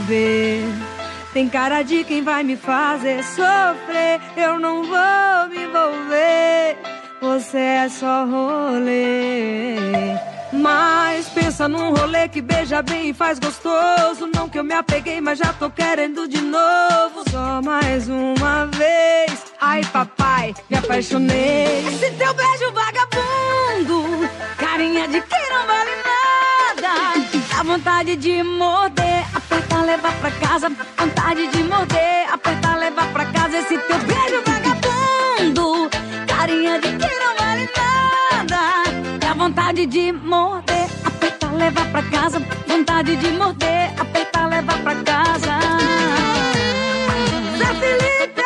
envolver. Tem cara de quem vai me fazer sofrer. Eu não vou me envolver. Você é só rolê. Mas pensa num rolê que beija bem e faz gostoso. Não que eu me apeguei, mas já tô querendo de novo. Só mais uma vez. Ai, papai, me apaixonei. Esse teu beijo vagabundo, carinha de quem não vale nada. Dá vontade de morder, apertar, levar pra casa. Vontade de morder, apertar, levar pra casa. Esse teu beijo vagabundo, carinha de quem não vale nada. Dá vontade de morder, apertar, levar pra casa. Vontade de morder, apertar, levar pra casa. Zé Felipe!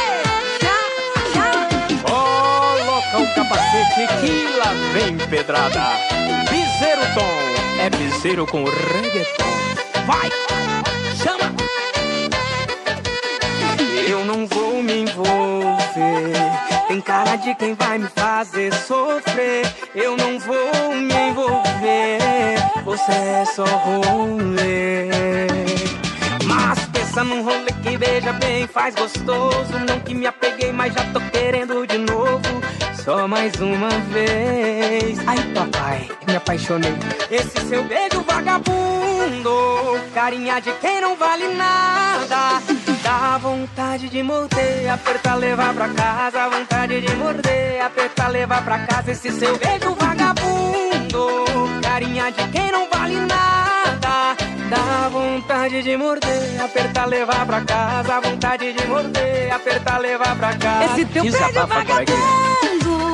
Coloca o capacete que lá vem pedrada. Piseiro Tom, é piseiro com reggaeton. Vai, chama! Eu não vou me envolver. Tem cara de quem vai me fazer sofrer. Eu não vou me envolver. Você é só rolê. Mas pensa num rolê que beija bem, faz gostoso. Não que me apeguei, mas já tô querendo de novo. Só mais uma vez. Ai, papai, me apaixonei. Esse seu beijo vagabundo, carinha de quem não vale nada. Dá vontade de morder, apertar, levar pra casa. Vontade de morder, apertar, levar pra casa. Esse seu beijo vagabundo, carinha de quem não vale nada. Dá vontade de morder, apertar, levar pra casa. Vontade de morder, apertar, levar pra casa. Esse teu beijo vagabundo,